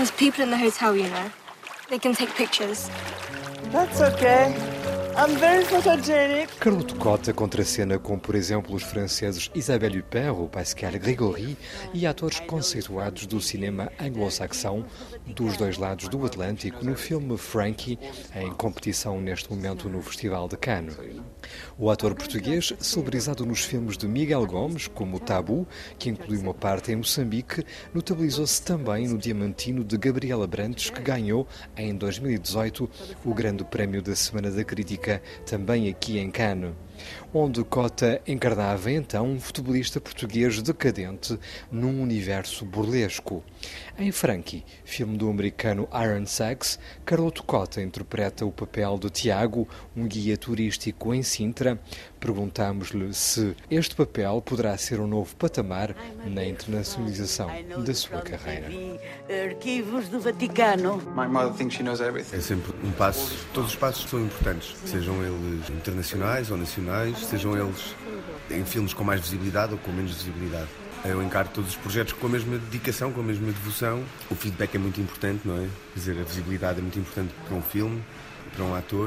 There's people in the hotel, you know. They can take pictures. That's okay. I'm very photogenic. Carloto Cota contracena com, por exemplo, os franceses Isabelle Huppert ou Pascal Grégory e atores conceituados do cinema anglo-saxão dos dois lados do Atlântico no filme Frankie, em competição neste momento no Festival de Cannes. O ator português, celebrizado nos filmes de Miguel Gomes, como Tabu, que inclui uma parte em Moçambique, notabilizou-se também no Diamantino de Gabriela Brantes, que ganhou, em 2018, o Grande Prémio da Semana da Crítica, também aqui em Cannes, onde Cota encarnava então um futebolista português decadente num universo burlesco. Em Frankie, filme do americano Aaron Sachs, Carloto Cota interpreta o papel de Tiago, um guia turístico em Sintra. Perguntámos-lhe se este papel poderá ser um novo patamar na internacionalização da sua carreira. Arquivos do Vaticano. My mother thinks she knows everything. É sempre um passo, todos os passos são importantes, sejam eles internacionais ou nacionais, sejam eles em filmes com mais visibilidade ou com menos visibilidade. Eu encaro todos os projetos com a mesma dedicação, com a mesma devoção. O feedback é muito importante, não é? Quer dizer, a visibilidade é muito importante para um filme, para um ator,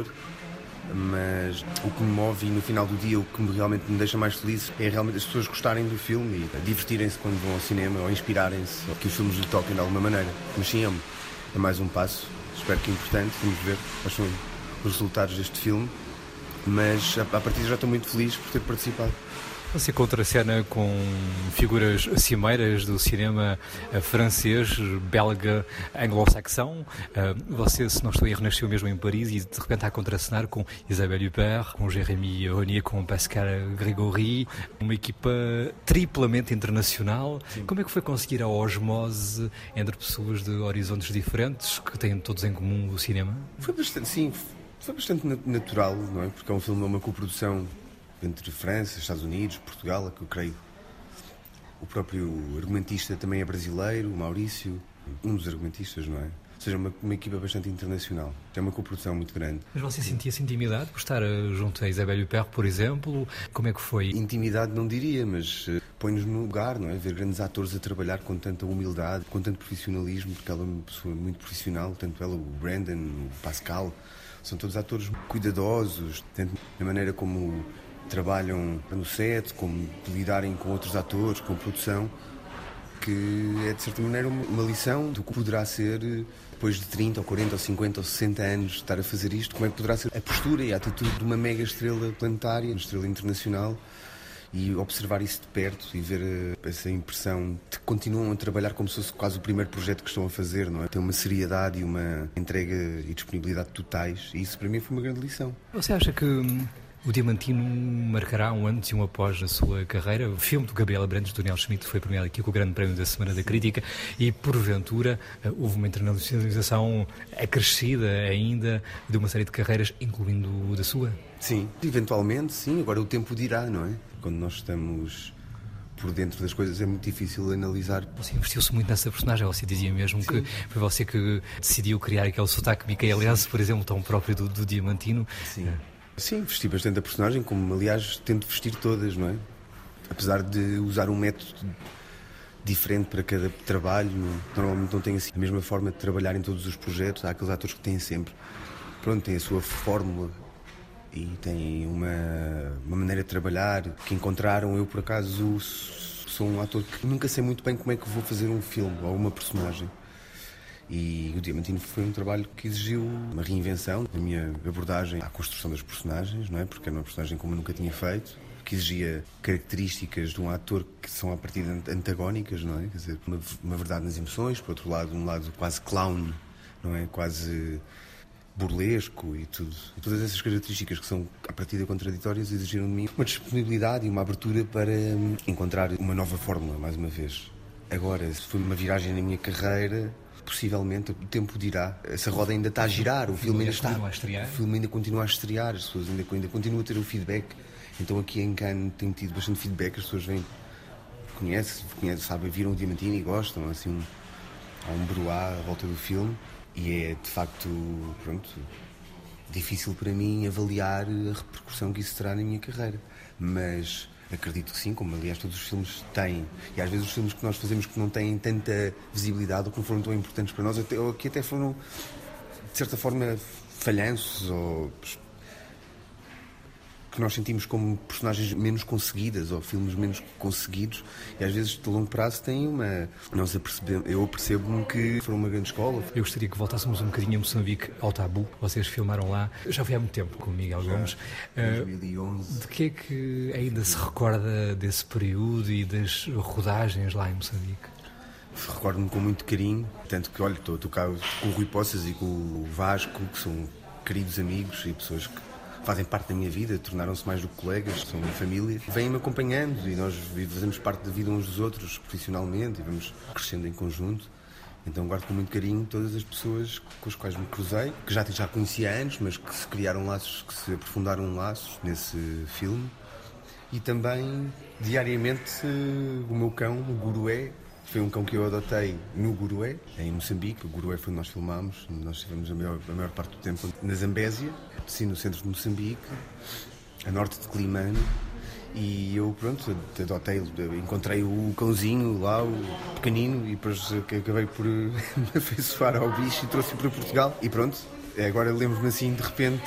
mas o que me move e no final do dia o que realmente me deixa mais feliz é realmente as pessoas gostarem do filme e divertirem-se quando vão ao cinema ou inspirarem-se, ou que os filmes lhe toquem de alguma maneira. Mas sim, é mais um passo, espero que é importante, vamos ver quais são os resultados deste filme, mas a partir já estou muito feliz por ter participado. Você contracena com figuras cimeiras do cinema francês, belga, anglo-saxão. Você, se não estou a erro, nasceu mesmo em Paris e de repente está a contracenar com Isabelle Huppert, com Jérémy Renier, com Pascal Grégory, uma equipa triplamente internacional. Sim. Como é que foi conseguir a osmose entre pessoas de horizontes diferentes que têm todos em comum o cinema? Foi bastante natural, não é? Porque é um filme, uma coprodução entre França, Estados Unidos, Portugal, que eu creio. O próprio argumentista também é brasileiro, o Maurício, um dos argumentistas, não é? Ou seja, uma equipa bastante internacional. É uma coprodução muito grande. Mas você sentia-se intimidade por estar junto a Isabelle Huppert, por exemplo? Como é que foi? Intimidade não diria, mas põe-nos no lugar, não é? Ver grandes atores a trabalhar com tanta humildade, com tanto profissionalismo, porque ela é uma pessoa muito profissional, tanto ela, o Brandon, o Pascal, são todos atores cuidadosos, tanto na maneira como trabalham no set, como lidarem com outros atores, com produção, que é de certa maneira uma lição do que poderá ser, depois de 30 ou 40 ou 50 ou 60 anos de estar a fazer isto, como é que poderá ser a postura e a atitude de uma mega estrela planetária, uma estrela internacional, e observar isso de perto e ver essa impressão de que continuam a trabalhar como se fosse quase o primeiro projeto que estão a fazer, não é? Tem uma seriedade e uma entrega e disponibilidade totais, e isso para mim foi uma grande lição. Você acha que o Diamantino marcará um antes e um após na sua carreira? O filme do Gabriela Brantes, do Daniel Schmidt, foi premiado aqui com o Grande Prémio da Semana da Crítica e, porventura, houve uma internacionalização acrescida ainda de uma série de carreiras, incluindo da sua? Sim, eventualmente, sim. Agora o tempo dirá, não é? Quando nós estamos por dentro das coisas é muito difícil analisar. Você investiu-se muito nessa personagem, você dizia mesmo que foi você que decidiu criar aquele sotaque micaelense, por exemplo, tão próprio do Diamantino. Sim. Sim, vesti bastante a personagem, como aliás tento vestir todas, não é? Apesar de usar um método diferente para cada trabalho, normalmente não tenho assim a mesma forma de trabalhar em todos os projetos. Há aqueles atores que têm sempre, têm a sua fórmula e têm uma maneira de trabalhar que encontraram. Eu, por acaso, sou um ator que nunca sei muito bem como é que vou fazer um filme ou uma personagem. E o Diamantino foi um trabalho que exigiu uma reinvenção da minha abordagem à construção das personagens, não é? Porque era uma personagem como eu nunca tinha feito, que exigia características de um ator que são a partir antagónicas, não é? Quer dizer, uma verdade nas emoções, por outro lado, um lado quase clown, não é? Quase burlesco e tudo. E todas essas características que são a partir contraditórias exigiram de mim uma disponibilidade e uma abertura para encontrar uma nova fórmula, mais uma vez. Agora, se foi uma viragem na minha carreira, possivelmente o tempo dirá. Essa roda ainda está a girar, o filme ainda está. O filme ainda continua a estrear, as pessoas ainda continuam a ter o feedback. Então aqui em Cannes tenho tido bastante feedback, as pessoas vêm, conhecem, sabem, viram o Diamantino e gostam, assim, há um bruá à volta do filme e é de facto, difícil para mim avaliar a repercussão que isso terá na minha carreira. Mas Acredito que sim, como aliás todos os filmes têm. E às vezes os filmes que nós fazemos que não têm tanta visibilidade ou que não foram tão importantes para nós, ou que até foram, de certa forma, falhanços ou que nós sentimos como personagens menos conseguidas ou filmes menos conseguidos, e às vezes de longo prazo têm uma... Eu percebo-me que foram uma grande escola. Eu gostaria que voltássemos um bocadinho a Moçambique, ao Tabu. Vocês filmaram lá, já foi há muito tempo, com o Miguel Gomes. 2011. De que é que ainda se recorda desse período e das rodagens lá em Moçambique? Recordo-me com muito carinho, tanto que, olha, estou cá com o Rui Poças e com o Vasco, que são queridos amigos e pessoas que fazem parte da minha vida, tornaram-se mais do que colegas, são minha família. Vêm-me acompanhando e nós fazemos parte da vida uns dos outros profissionalmente e vamos crescendo em conjunto. Então guardo com muito carinho todas as pessoas com as quais me cruzei, que já conhecia antes, mas que se criaram laços, que se aprofundaram laços nesse filme. E também, diariamente, o meu cão, o Gurué, foi um cão que eu adotei no Gurué, em Moçambique. O Gurué foi onde nós filmámos. Nós estivemos a maior parte do tempo na Zambésia, sim, no centro de Moçambique, a norte de Climane. E eu, pronto, adotei, encontrei o cãozinho lá, o pequenino, e depois acabei por me afeiçoar ao bicho e trouxe-o para Portugal. E pronto, agora lembro-me assim, de repente...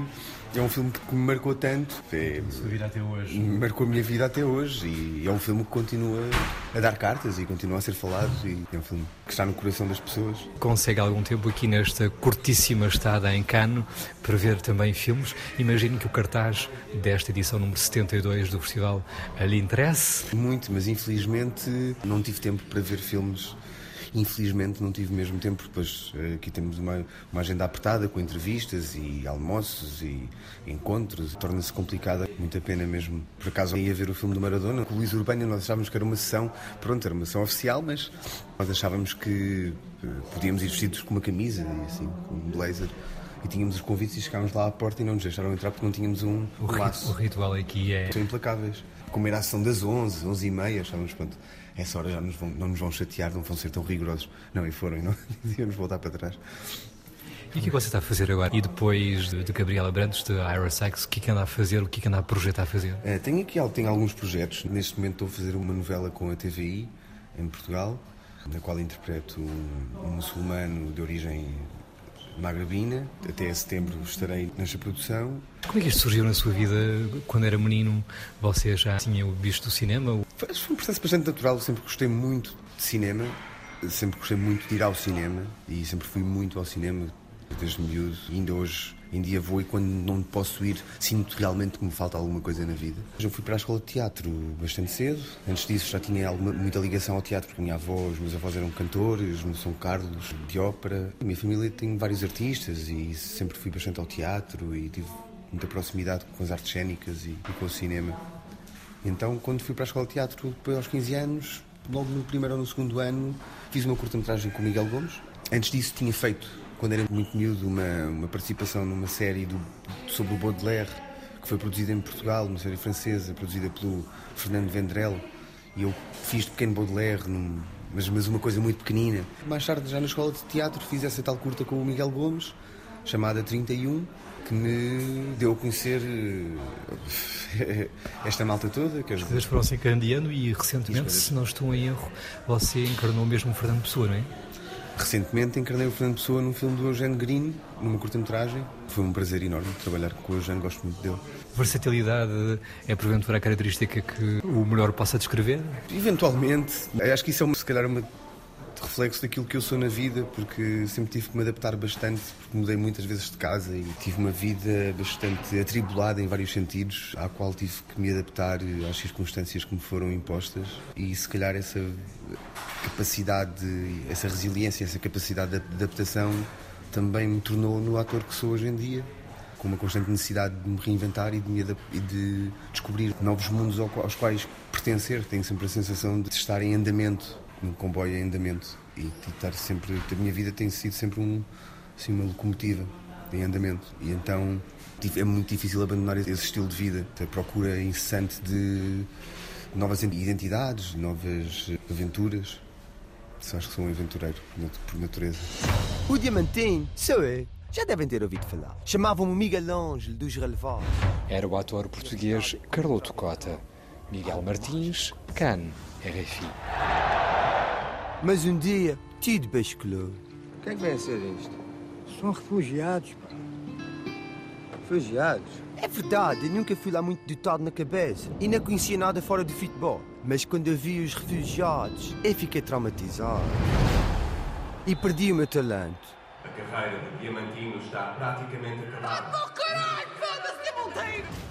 É um filme que me marcou tanto. Sua vida até hoje. Marcou a minha vida até hoje e é um filme que continua a dar cartas e continua a ser falado e é um filme que está no coração das pessoas. Consegue algum tempo aqui nesta curtíssima estada em Cannes para ver também filmes? Imagino que o cartaz desta edição número 72 do festival lhe interesse. Muito, mas infelizmente não tive tempo para ver filmes. Infelizmente não tive mesmo tempo, depois aqui temos uma agenda apertada com entrevistas e almoços e encontros, torna-se complicada, muita pena mesmo. Por acaso ia ver o filme do Maradona, com o Luís Urbano, nós achávamos que era uma sessão, pronto, era uma sessão oficial, mas nós achávamos que podíamos ir vestidos com uma camisa e assim, com um blazer. E tínhamos os convites e chegámos lá à porta e não nos deixaram entrar porque não tínhamos um laço. O ritual aqui é... São implacáveis. Como era a sessão das 11, 11h30, achávamos, pronto, essa hora já não nos vão chatear, não vão ser tão rigorosos. Não, e foram, e não íamos voltar para trás. E o que é que você está a fazer agora? E depois de Gabriela Brandes, de Ira Sachs, o que é que anda a fazer? O que é que anda a projetar a fazer? Tenho alguns projetos. Neste momento estou a fazer uma novela com a TVI, em Portugal, na qual interpreto um muçulmano de origem magrebina. Até setembro estarei nesta produção. Como é que isto surgiu na sua vida? Quando era menino, você já tinha visto o cinema? Foi um processo bastante natural. Sempre gostei muito de cinema, sempre gostei muito de ir ao cinema e sempre fui muito ao cinema desde miúdo. E ainda hoje em dia vou, e quando não posso ir, sinto realmente que me falta alguma coisa na vida. Eu fui para a escola de teatro bastante cedo. Antes disso já tinha muita ligação ao teatro, porque os meus avós eram cantores no São Carlos, de ópera. A minha família tem vários artistas e sempre fui bastante ao teatro e tive muita proximidade com as artes cênicas e com o cinema. Então, quando fui para a escola de teatro, depois aos 15 anos, logo no primeiro ou no segundo ano, fiz uma curta-metragem com o Miguel Gomes. Antes disso tinha feito, quando era muito miúdo, uma participação numa série sobre o Baudelaire, que foi produzida em Portugal, uma série francesa, produzida pelo Fernando Vendrell, e eu fiz de pequeno Baudelaire, mas uma coisa muito pequenina. Mais tarde, já na escola de teatro, fiz essa tal curta com o Miguel Gomes, chamada 31, que me deu a conhecer esta malta toda. As coisas foram se encandeando e recentemente, se não estou em erro, você encarnou mesmo o Fernando Pessoa, não é? Recentemente encarnei o Fernando Pessoa num filme do Eugène Green, numa curta-metragem. Foi um prazer enorme trabalhar com o Eugène, gosto muito dele. Versatilidade é porventura a característica que o melhor possa descrever? Eventualmente. Acho que isso é se calhar uma reflexo daquilo que eu sou na vida, porque sempre tive que me adaptar bastante, porque mudei muitas vezes de casa e tive uma vida bastante atribulada em vários sentidos, à qual tive que me adaptar às circunstâncias que me foram impostas, e se calhar essa capacidade, essa resiliência, essa capacidade de adaptação também me tornou no ator que sou hoje em dia, com uma constante necessidade de me reinventar e de descobrir novos mundos aos quais pertencer. Tenho sempre a sensação de estar em andamento, num comboio em andamento, e estar sempre, a minha vida tem sido sempre uma locomotiva em andamento, e então é muito difícil abandonar esse estilo de vida, a procura incessante de novas identidades, novas aventuras. Acho que sou um aventureiro por natureza. O Diamantino, sou eu. Já devem ter ouvido falar. Chamavam-me Miguel Ângelo dos Relevados. Era o ator português Carloto Cota. Miguel Martins, Cannes, RFI. Mas um dia, tudo basculou. O que é que vem a ser isto? São refugiados, pá. Refugiados? É verdade, eu nunca fui lá muito dotado na cabeça e não conhecia nada fora do futebol. Mas quando eu vi os refugiados, eu fiquei traumatizado. E perdi o meu talento. A carreira de Diamantino está praticamente acabada. Oh, caralho! Foda-se, Diamantino!